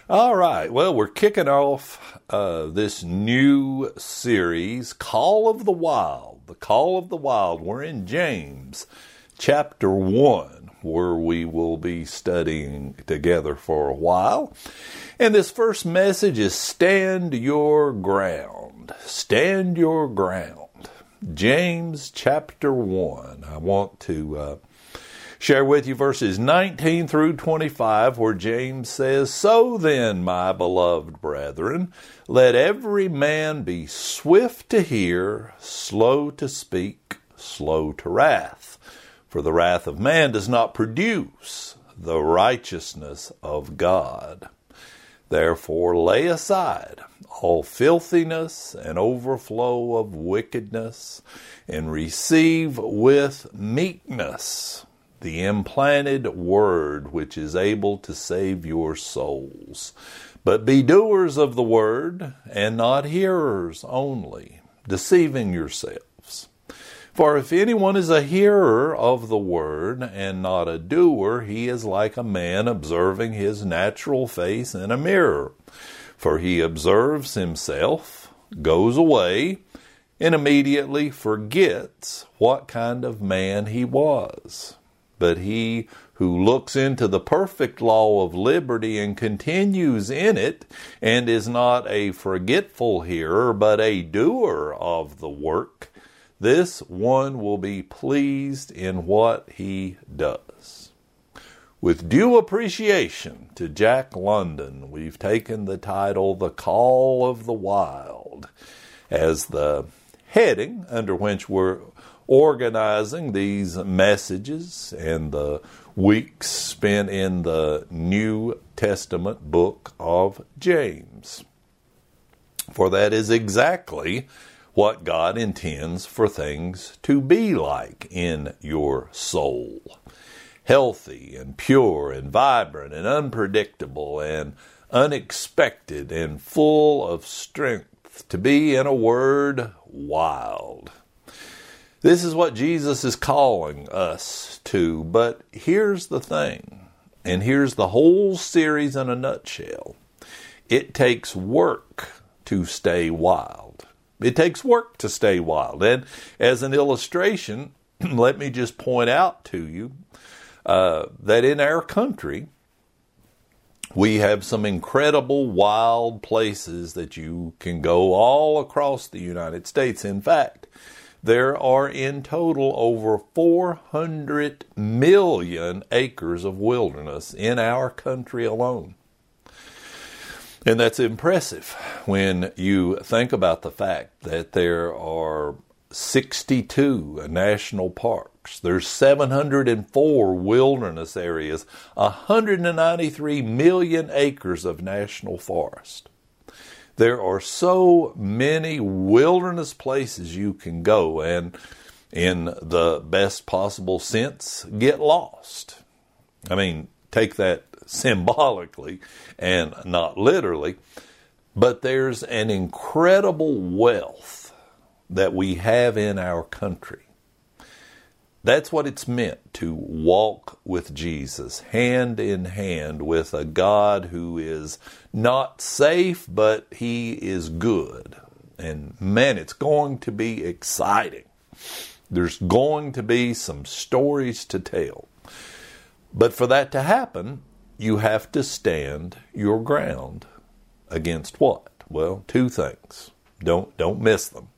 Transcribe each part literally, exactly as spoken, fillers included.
All right. Well, we're kicking off uh, this new series, Call of the Wild. The Call of the Wild. We're in James chapter one, where we will be studying together for a while. And this first message is Stand Your Ground. Stand your ground. James chapter one. I want to uh, share with you verses nineteen through twenty-five, where James says, So then, my beloved brethren, let every man be swift to hear, slow to speak, slow to wrath. For the wrath of man does not produce the righteousness of God. Therefore lay aside all filthiness and overflow of wickedness, and receive with meekness the implanted word which is able to save your souls. But be doers of the word, and not hearers only, deceiving yourselves. For if anyone is a hearer of the word, and not a doer, he is like a man observing his natural face in a mirror. For he observes himself, goes away, and immediately forgets what kind of man he was. But he who looks into the perfect law of liberty and continues in it, and is not a forgetful hearer, but a doer of the work, this one will be pleased in what he does. With due appreciation to Jack London, we've taken the title, The Call of the Wild, as the heading under which we're organizing these messages and the weeks spent in the New Testament book of James. For that is exactly what God intends for things to be like in your soul. Healthy and pure and vibrant and unpredictable and unexpected and full of strength. To be, in a word, wild. This is what Jesus is calling us to, but here's the thing, and here's the whole series in a nutshell. It takes work to stay wild. It takes work to stay wild. And as an illustration, let me just point out to you uh, that in our country, we have some incredible wild places that you can go all across the United States. In fact, there are in total over four hundred million acres of wilderness in our country alone. And that's impressive when you think about the fact that there are sixty-two national parks. There's seven hundred four wilderness areas, one hundred ninety-three million acres of national forest. There are so many wilderness places you can go and, in the best possible sense, get lost. I mean, take that symbolically and not literally, but there's an incredible wealth that we have in our country. That's what it's meant to walk with Jesus, hand in hand with a God who is not safe, but He is good. And man, it's going to be exciting. There's going to be some stories to tell. But for that to happen, you have to stand your ground. Against what? Well, two things. Don't, don't miss them.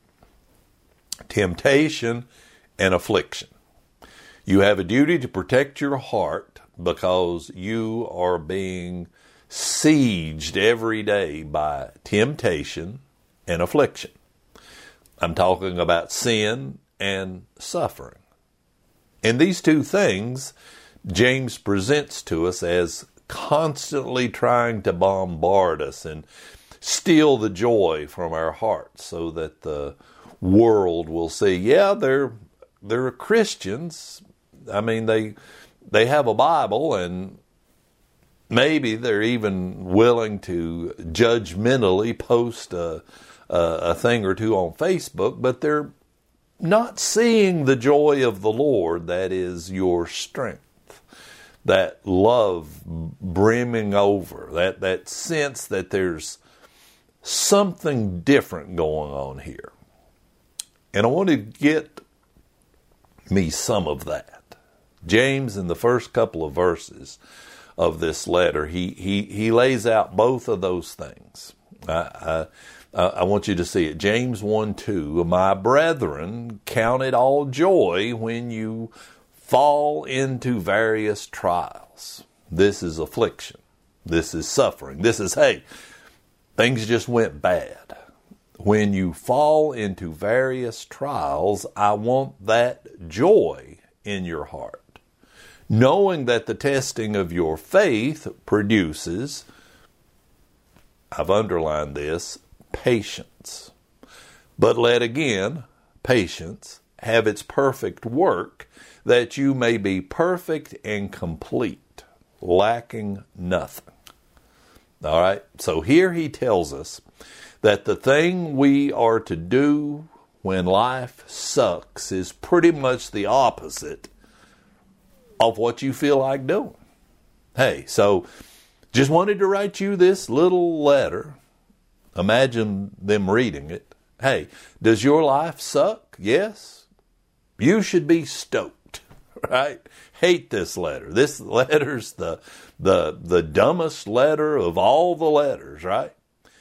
Temptation and affliction. You have a duty to protect your heart because you are being sieged every day by temptation and affliction. I'm talking about sin and suffering. And these two things James presents to us as constantly trying to bombard us and steal the joy from our hearts so that the world will see, yeah, they're they're Christians. I mean, they they have a Bible, and maybe they're even willing to judgmentally post a, a, a thing or two on Facebook, but they're not seeing the joy of the Lord that is your strength. that love brimming over, that, that sense that there's something different going on here. And I want to get me some of that. James, in the first couple of verses of this letter, he he, he lays out both of those things. I, I, I want you to see it. James one two, my brethren, count it all joy when you fall into various trials. This is affliction. This is suffering. This is, hey, things just went bad. When you fall into various trials, I want that joy in your heart, knowing that the testing of your faith produces, I've underlined this, patience. But let again, patience, have its perfect work, that you may be perfect and complete, lacking nothing. All right, so here he tells us that the thing we are to do when life sucks is pretty much the opposite of what you feel like doing. Hey, so just wanted to write you this little letter. Imagine them reading it. Hey, does your life suck? Yes. You should be stoked, right? Hate this letter. This letter's the the the dumbest letter of all the letters, right?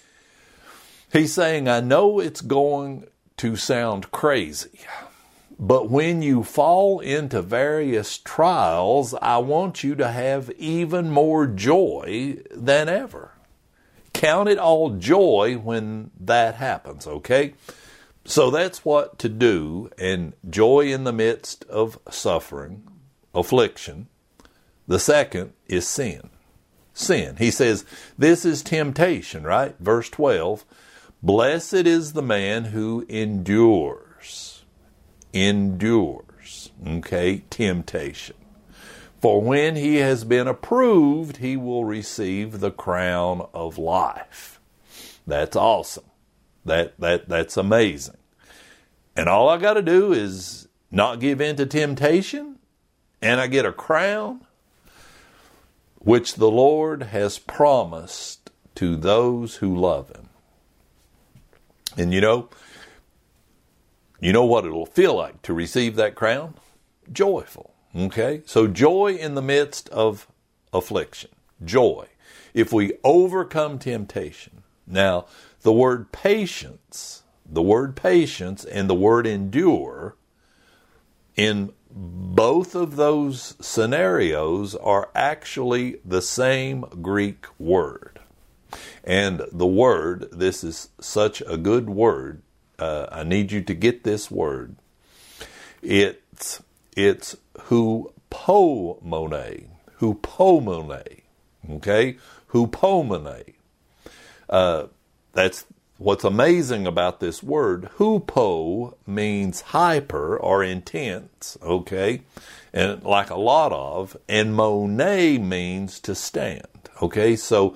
He's saying, I know it's going to sound crazy, but when you fall into various trials, I want you to have even more joy than ever. Count it all joy when that happens, okay? So that's what to do, and joy in the midst of suffering, affliction. The second is sin. Sin. He says, this is temptation, right? Verse twelve, blessed is the man who endures. Endures. Okay, temptation. For when he has been approved, he will receive the crown of life. That's awesome. That that that's amazing. And all I got to do is not give in to temptation, and I get a crown, which the Lord has promised to those who love him. And you know, you know what it'll feel like to receive that crown? Joyful. Okay? So joy in the midst of affliction. Joy. If we overcome temptation. Now, the word patience, the word patience and the word endure, in both of those scenarios are actually the same Greek word. And the word, this is such a good word. Uh, I need you to get this word. It's, it's hupomone. Hupomone. Okay? Hupomone. Uh, that's what's amazing about this word. Hupo means hyper or intense, okay? And like a lot of. And mone means to stand, okay? So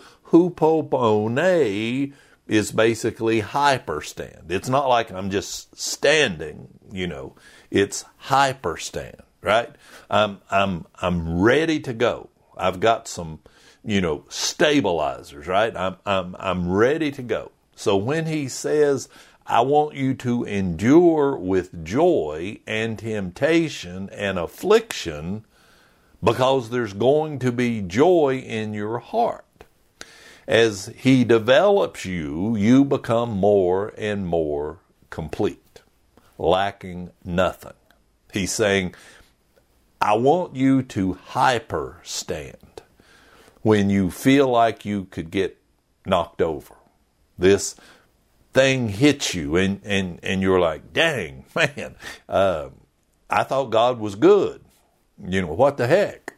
hupomone is basically hyper stand. It's not like I'm just standing, you know. It's hyper stand, right? I'm I'm I'm ready to go. I've got some, you know, stabilizers, right? I'm I'm I'm ready to go. So when he says, I want you to endure with joy and temptation and affliction, because there's going to be joy in your heart. As he develops you, you become more and more complete, lacking nothing. He's saying, I want you to hyper stand when you feel like you could get knocked over. This thing hits you and, and, and you're like, dang, man, uh, I thought God was good. You know, what the heck?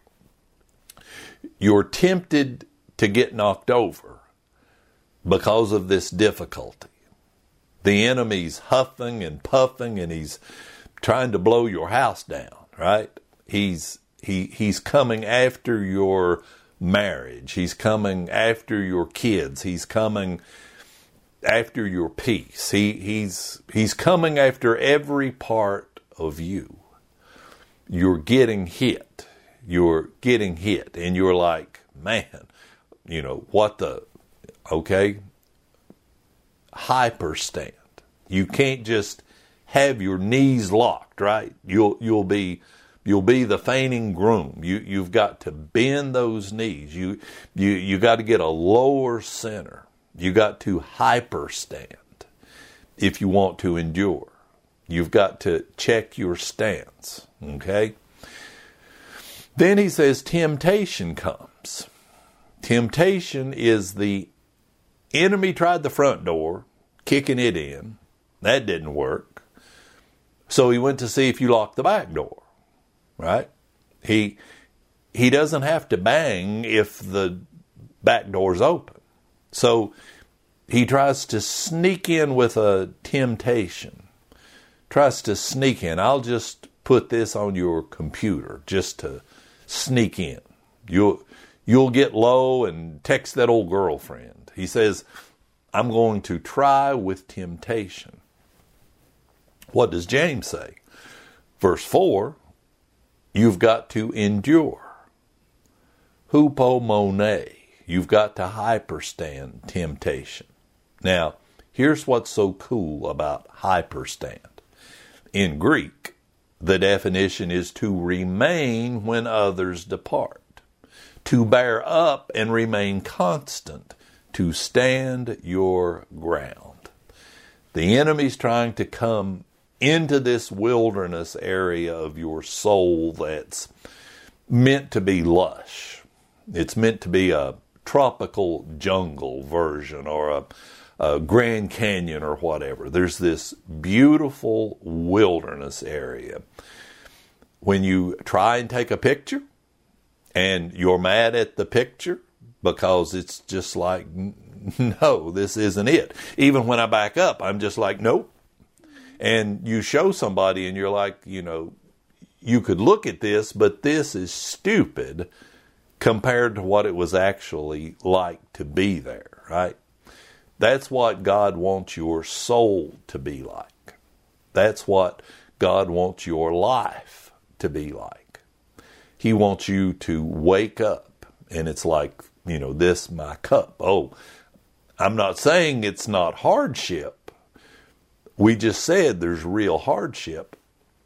You're tempted to get knocked over because of this difficulty. The enemy's huffing and puffing and he's trying to blow your house down, right? He's he he's coming after your marriage. He's coming after your kids. He's coming after your peace. He he's he's coming after every part of you. You're getting hit. you're getting hit and you're like, man, you know, what the, okay, hyperstand. You can't just have your knees locked, right? You'll you'll be you'll be the fainting groom. You you've got to bend those knees. You you you got to get a lower center. You got to hyperstand if you want to endure. You've got to check your stance, okay? Then he says temptation comes. Temptation is the enemy tried the front door, kicking it in. That didn't work. So he went to see if you locked the back door, right? He he doesn't have to bang if the back door's open. So he tries to sneak in with a temptation. Tries to sneak in. I'll just put this on your computer just to sneak in. You'll you'll get low and text that old girlfriend. He says, I'm going to try with temptation. What does James say? Verse four, you've got to endure. Hupomone. You've got to hyperstand temptation. Now, here's what's so cool about hyperstand. In Greek, the definition is to remain when others depart, to bear up and remain constant, to stand your ground. The enemy's trying to come into this wilderness area of your soul that's meant to be lush. It's meant to be a tropical jungle version or a, a Grand Canyon or whatever. There's this beautiful wilderness area. When you try and take a picture and you're mad at the picture because it's just like, no, this isn't it. Even when I back up, I'm just like, nope. And you show somebody and you're like, you know, you could look at this, but this is stupid compared to what it was actually like to be there, right? That's what God wants your soul to be like. That's what God wants your life to be like. He wants you to wake up and it's like, you know, this my cup. Oh, I'm not saying it's not hardship. We just said there's real hardship.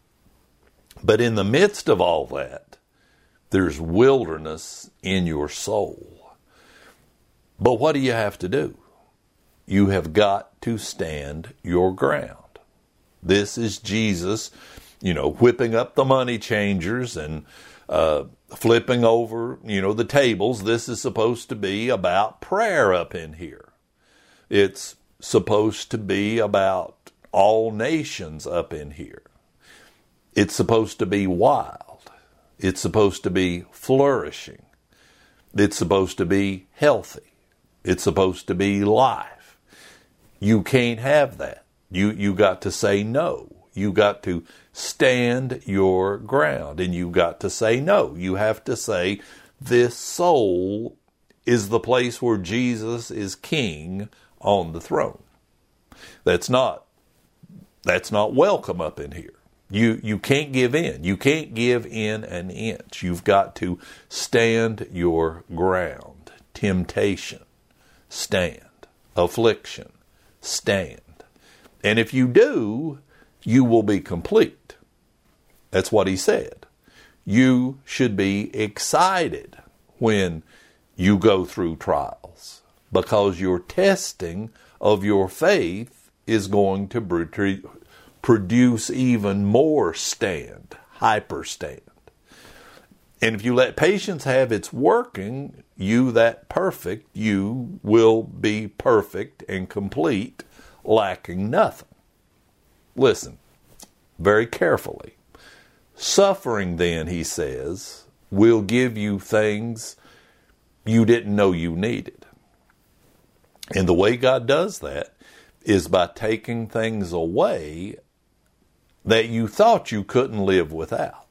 But in the midst of all that, there's wilderness in your soul. But what do you have to do? You have got to stand your ground. This is Jesus, you know, whipping up the money changers and uh, flipping over, you know, the tables. This is supposed to be about prayer up in here. It's supposed to be about all nations up in here. It's supposed to be wild. It's supposed to be flourishing. It's supposed to be healthy. It's supposed to be life. You can't have that. You you got to say no. You got to stand your ground, and you got to say no. You have to say, this soul is the place where Jesus is king on the throne. That's not That's not welcome up in here. You you can't give in. You can't give in an inch. You've got to stand your ground. Temptation, stand. Affliction, stand. And if you do, you will be complete. That's what he said. You should be excited when you go through trials because your testing of your faith is going to produce even more stand, hyperstand. And if you let patience have its working, you that perfect, you will be perfect and complete, lacking nothing. Listen, very carefully. Suffering then, he says, will give you things you didn't know you needed. And the way God does that is by taking things away that you thought you couldn't live without.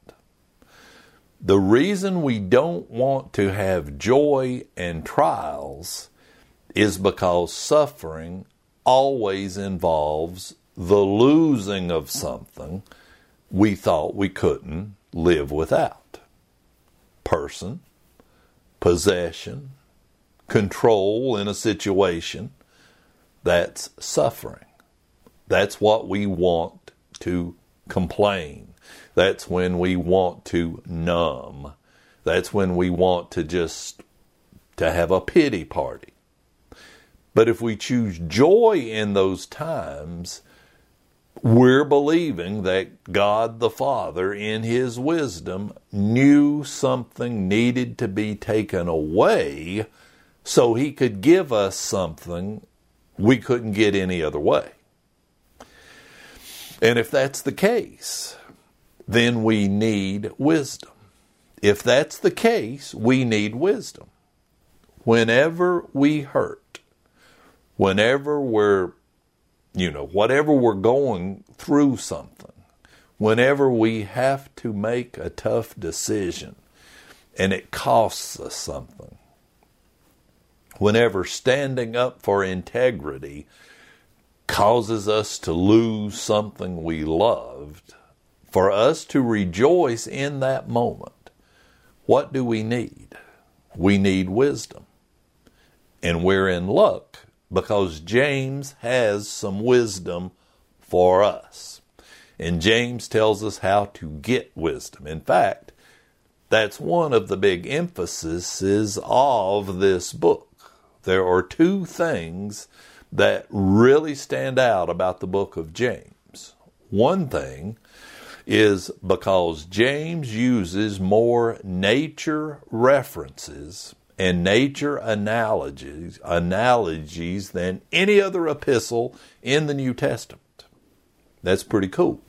The reason we don't want to have joy and trials is because suffering always involves the losing of something we thought we couldn't live without. person, possession, control in a situation, that's suffering. That's what we want to complain. That's when we want to numb. That's when we want to just to have a pity party. But if we choose joy in those times, we're believing that God the Father, in His wisdom, knew something needed to be taken away so He could give us something we couldn't get any other way. And if that's the case, then we need wisdom. If that's the case, we need wisdom. Whenever we hurt, whenever we're, you know, whatever we're going through something, whenever we have to make a tough decision and it costs us something, whenever standing up for integrity causes us to lose something we loved, for us to rejoice in that moment, what do we need? We need wisdom. And we're in luck because James has some wisdom for us. And James tells us how to get wisdom. In fact, that's one of the big emphases of this book. There are two things that really stand out about the book of James. One thing is because James uses more nature references and nature analogies, analogies than any other epistle in the New Testament. That's pretty cool.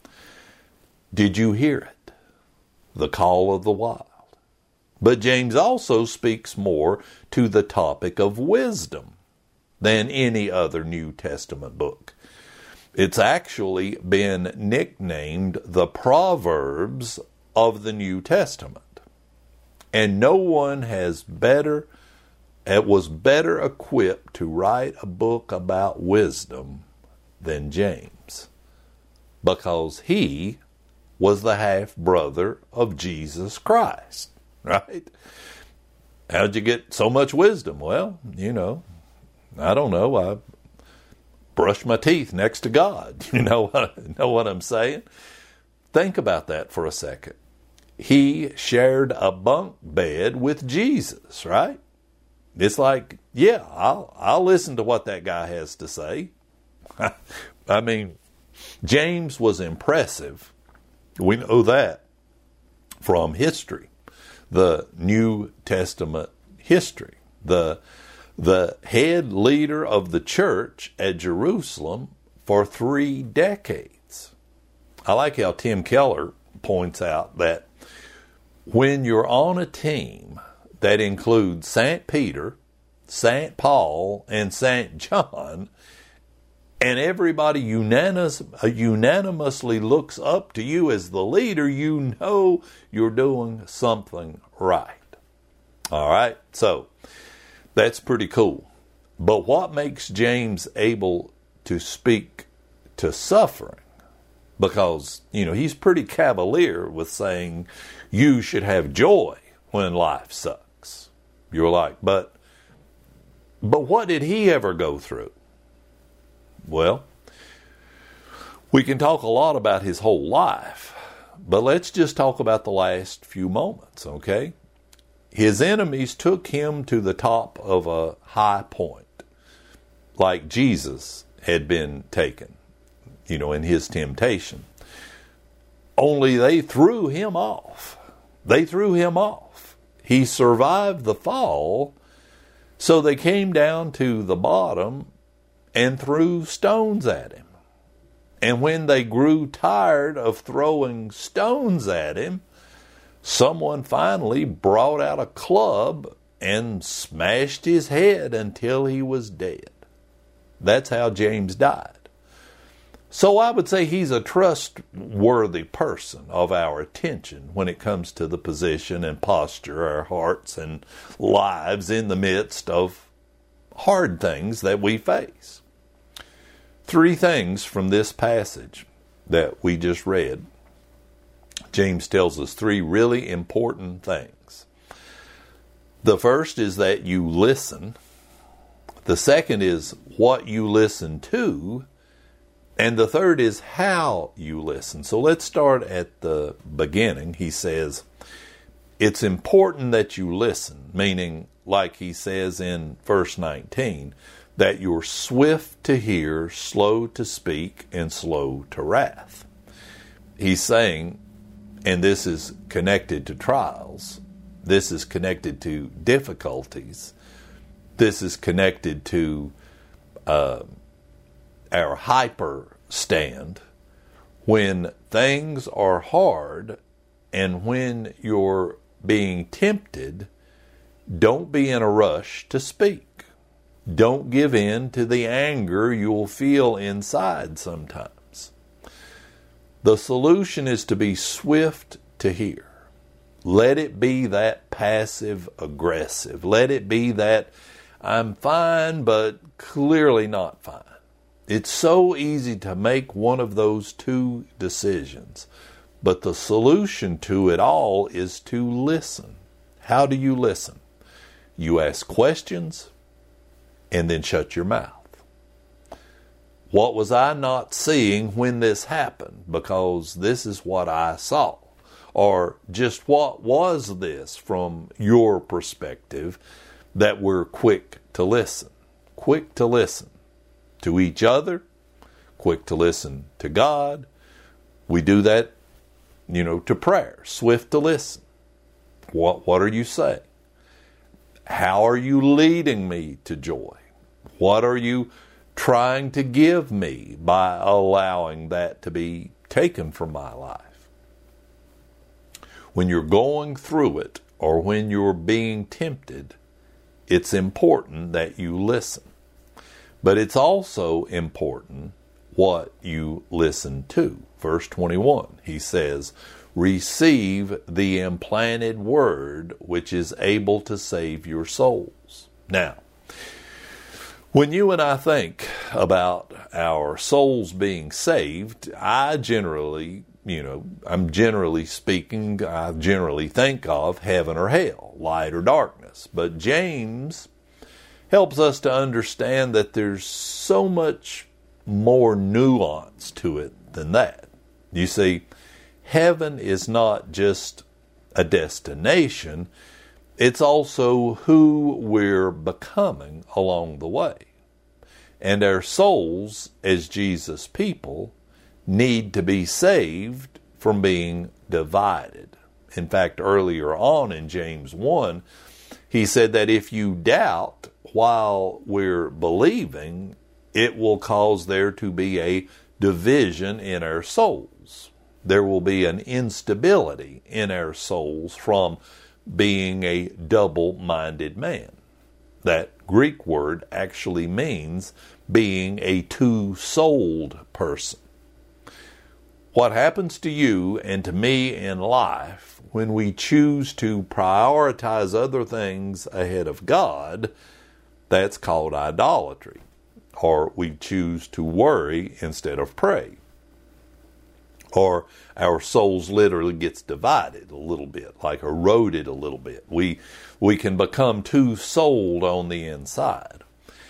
Did you hear it? The call of the wild. But James also speaks more to the topic of wisdom than any other New Testament book. It's actually been nicknamed the Proverbs of the New Testament. And no one has better, it was better equipped to write a book about wisdom than James, because he was the half-brother of Jesus Christ, right? How'd you get so much wisdom? Well, you know, I don't know. I brush my teeth next to God. You know what, know what I'm saying? Think about that for a second. He shared a bunk bed with Jesus, right? It's like, yeah, I'll, I'll listen to what that guy has to say. I mean, James was impressive. We know that from history, the New Testament history. The, the head leader of the church at Jerusalem for three decades. I like how Tim Keller points out that when you're on a team that includes Saint Peter, Saint Paul, and Saint John, and everybody unanimous, unanimously looks up to you as the leader, you know you're doing something right. All right? So, that's pretty cool. But what makes James able to speak to suffering? Because, you know, he's pretty cavalier with saying you should have joy when life sucks. You're like, but, but what did he ever go through? Well, we can talk a lot about his whole life, but let's just talk about the last few moments, okay? His enemies took him to the top of a high point, like Jesus had been taken, you know, in his temptation. Only they threw him off. They threw him off. He survived the fall, so they came down to the bottom and threw stones at him. And when they grew tired of throwing stones at him, someone finally brought out a club and smashed his head until he was dead. That's how James died. So I would say he's a trustworthy person of our attention when it comes to the position and posture of our hearts and lives in the midst of hard things that we face. Three things from this passage that we just read. James tells us three really important things. The first is that you listen. The second is what you listen to. And the third is how you listen. So let's start at the beginning. He says, it's important that you listen, meaning, like he says in verse nineteen, that you're swift to hear, slow to speak, and slow to wrath. He's saying, and this is connected to trials, this is connected to difficulties, this is connected to uh, our hyper stand. When things are hard and when you're being tempted, don't be in a rush to speak. Don't give in to the anger you'll feel inside sometimes. The solution is to be swift to hear. Let it be that passive aggressive. Let it be that I'm fine, but clearly not fine. It's so easy to make one of those two decisions. But the solution to it all is to listen. How do you listen? You ask questions and then shut your mouth. What was I not seeing when this happened? Because this is what I saw. Or just what was this from your perspective, that we're quick to listen. Quick to listen to each other. Quick to listen to God. We do that, you know, to prayer. Swift to listen. What, what are you saying? How are you leading me to joy? What are you trying to give me by allowing that to be taken from my life? When you're going through it or when you're being tempted, it's important that you listen. But it's also important what you listen to. Verse twenty-one, he says, receive the implanted word which is able to save your souls. Now, when you and I think about our souls being saved, I generally, you know, I'm generally speaking, I generally think of heaven or hell, light or darkness. But James helps us to understand that there's so much more nuance to it than that. You see, heaven is not just a destination, it's also who we're becoming along the way. And our souls, as Jesus' people, need to be saved from being divided. In fact, earlier on in James one, he said that if you doubt while we're believing, it will cause there to be a division in our souls. There will be an instability in our souls from being a double-minded man. That Greek word actually means being a two-souled person. What happens to you and to me in life when we choose to prioritize other things ahead of God, that's called idolatry. Or we choose to worry instead of pray. Or our souls literally gets divided a little bit, like eroded a little bit. We we can become too sold on the inside.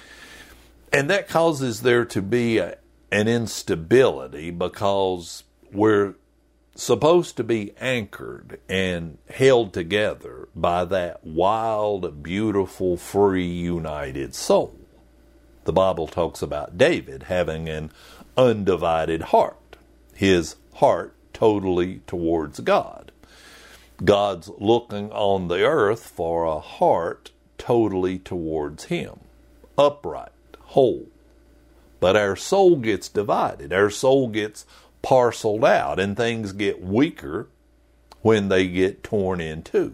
And that causes there to be a, an instability because we're supposed to be anchored and held together by that wild, beautiful, free, united soul. The Bible talks about David having an undivided heart. His heart totally towards God. God's looking on the earth for a heart totally towards Him. Upright, whole. But our soul gets divided. Our soul gets parceled out and things get weaker when they get torn in two.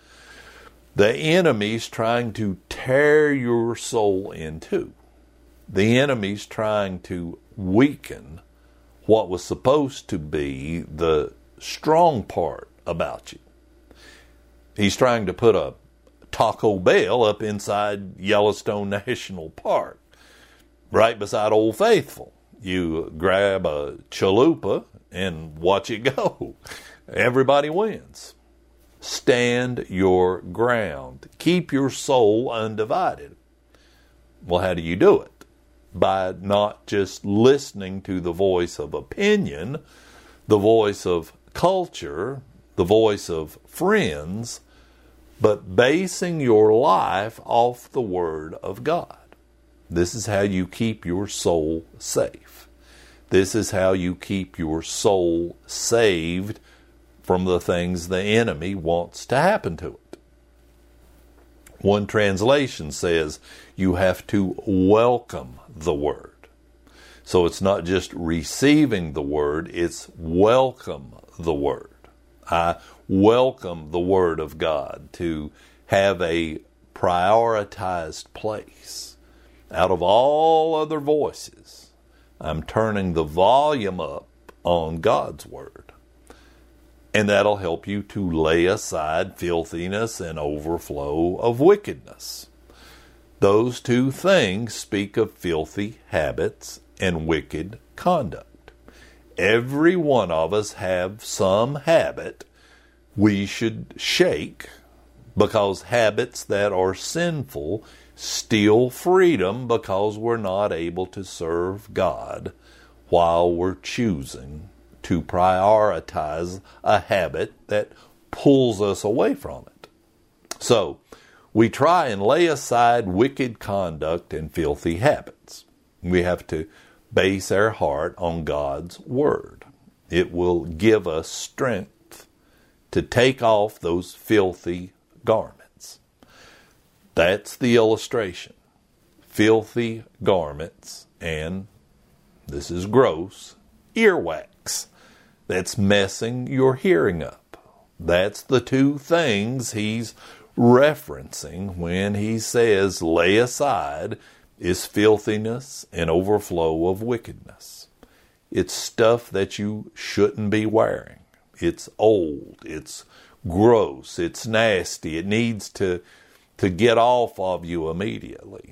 The enemy's trying to tear your soul in two. The enemy's trying to weaken what was supposed to be the strong part about you. He's trying to put a Taco Bell up inside Yellowstone National Park, right beside Old Faithful. You grab a chalupa and watch it go. everybody wins. Stand your ground. Keep your soul undivided. Well, how do you do it? By not just listening to the voice of opinion, the voice of culture, the voice of friends, but basing your life off the Word of God. This is how you keep your soul safe. This is how you keep your soul saved from the things the enemy wants to happen to it. One translation says you have to welcome the Word. So it's not just receiving the Word, it's welcome the Word. I welcome the Word of God to have a prioritized place. Out of all other voices, I'm turning the volume up on God's Word. And that'll help you to lay aside filthiness and overflow of wickedness. Those two things speak of filthy habits and wicked conduct. Every one of us have some habit we should shake, because habits that are sinful steal freedom because we're not able to serve God while we're choosing to prioritize a habit that pulls us away from it. So, we try and lay aside wicked conduct and filthy habits. We have to base our heart on God's Word. It will give us strength to take off those filthy garments. That's the illustration. Filthy garments and, this is gross, earwax. That's messing your hearing up. That's the two things he's referencing when he says lay aside is filthiness and overflow of wickedness. It's stuff that you shouldn't be wearing. It's old. It's gross. It's nasty. It needs to, to get off of you immediately.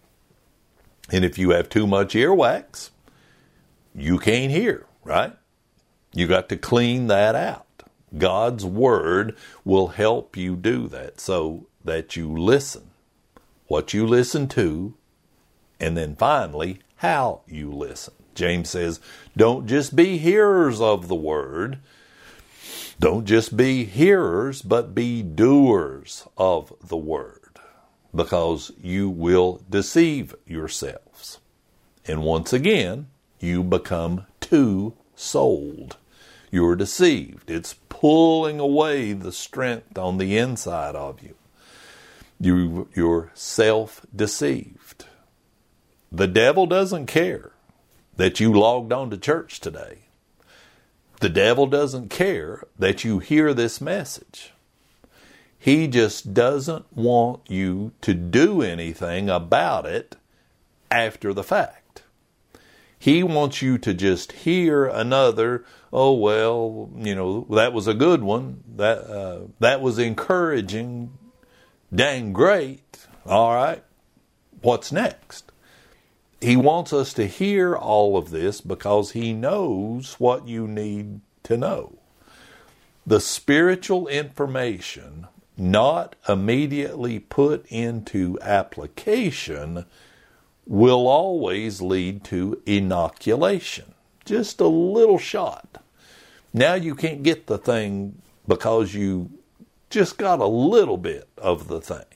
And if you have too much earwax, you can't hear, right? You got to clean that out. God's Word will help you do that so that you listen. What you listen to, and then finally, how you listen. James says, don't just be hearers of the Word. Don't just be hearers, but be doers of the Word, because you will deceive yourselves. And once again, you become too sold. You're deceived. It's pulling away the strength on the inside of you. You you're self-deceived. The devil doesn't care that you logged on to church today. The devil doesn't care that you hear this message. He just doesn't want you to do anything about it after the fact. He wants you to just hear another, oh, well, you know, that was a good one. That uh, that was encouraging. Dang great. All right. What's next? He wants us to hear all of this because he knows what you need to know. The spiritual information not immediately put into application will always lead to inoculation. Just a little shot. Now you can't get the thing because you just got a little bit of the thing.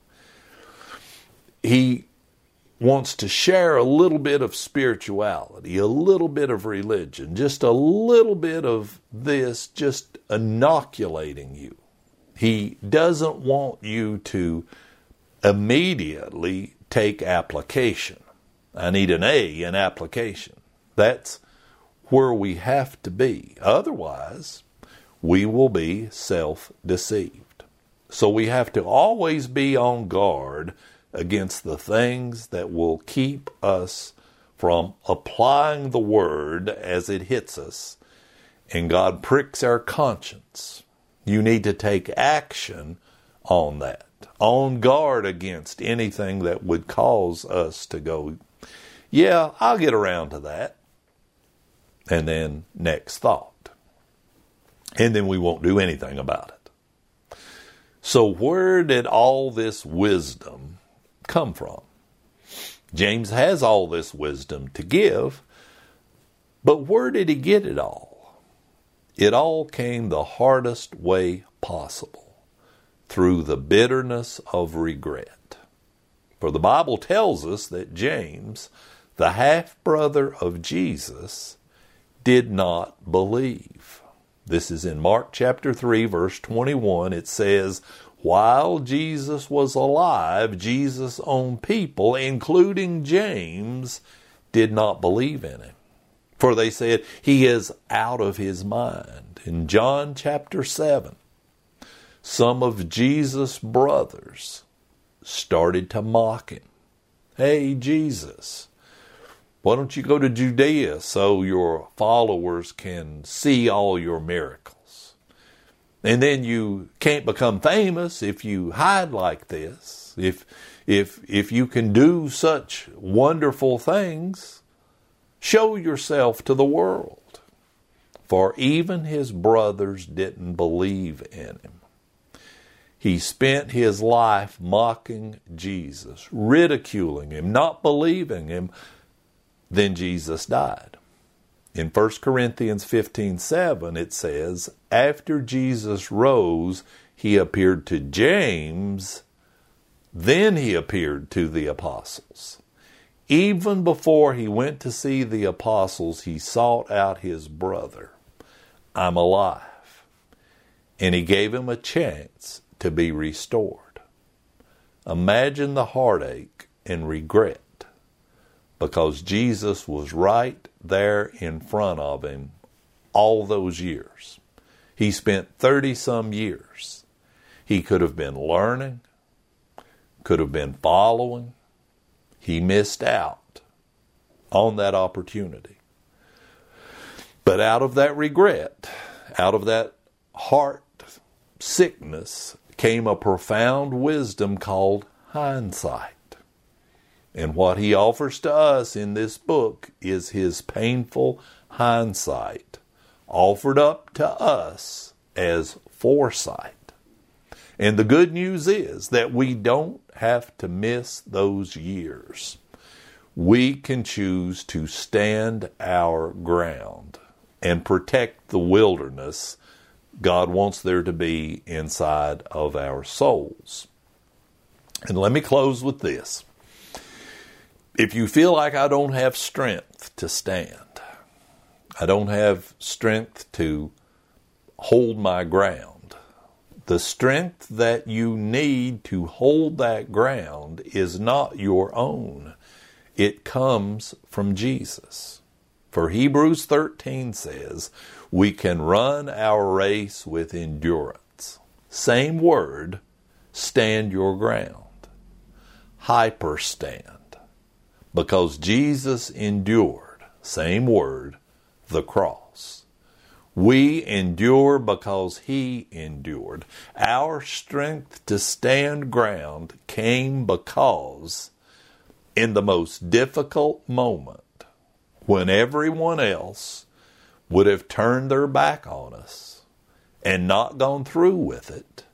He wants to share a little bit of spirituality, a little bit of religion, just a little bit of this, just inoculating you. He doesn't want you to immediately take application. I need an A in application. That's where we have to be. Otherwise, we will be self-deceived. So we have to always be on guard against the things that will keep us from applying the Word as it hits us, and God pricks our conscience. You need to take action on that. On guard against anything that would cause us to go, yeah, I'll get around to that. And then next thought. and then we won't do anything about it. So where did all this wisdom come from? James has all this wisdom to give, but where did he get it all? It all came the hardest way possible, through the bitterness of regret. For the Bible tells us that James, the half-brother of Jesus, did not believe. This is in Mark chapter three, verse twenty-one. It says, while Jesus was alive, Jesus' own people, including James, did not believe in him. For they said, he is out of his mind. In John chapter seven, some of Jesus' brothers started to mock him. Hey, Jesus, why don't you go to Judea so your followers can see all your miracles? And then you can't become famous if you hide like this. If, if, if you can do such wonderful things, show yourself to the world. For even his brothers didn't believe in him. He spent his life mocking Jesus, ridiculing him, not believing him. Then Jesus died. In First Corinthians fifteen seven, it says, after Jesus rose, he appeared to James, then he appeared to the apostles. Even before he went to see the apostles, he sought out his brother. I'm alive. And he gave him a chance to be restored. Imagine the heartache and regret, because Jesus was right there in front of him all those years. He spent thirty some years. He could have been learning, could have been following. He missed out on that opportunity. But out of that regret, out of that heart sickness, came a profound wisdom called hindsight. And what he offers to us in this book is his painful hindsight, offered up to us as foresight. And the good news is that we don't have to miss those years. We can choose to stand our ground and protect the wilderness God wants there to be inside of our souls. And let me close with this. If you feel like I don't have strength to stand, I don't have strength to hold my ground, the strength that you need to hold that ground is not your own. It comes from Jesus. For Hebrews thirteen says, we can run our race with endurance. Same word, stand your ground. Hyperstand. Because Jesus endured, same word, the cross. We endure because he endured. Our strength to stand ground came because in the most difficult moment, when everyone else would have turned their back on us and not gone through with it,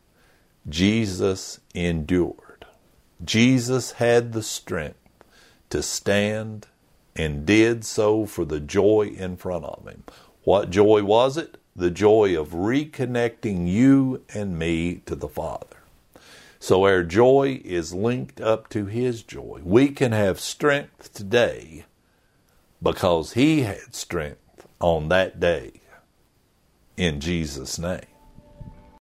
Jesus endured. Jesus had the strength to stand and did so for the joy in front of him. What joy was it? The joy of reconnecting you and me to the Father. So our joy is linked up to his joy. We can have strength today because he had strength on that day. In Jesus' name.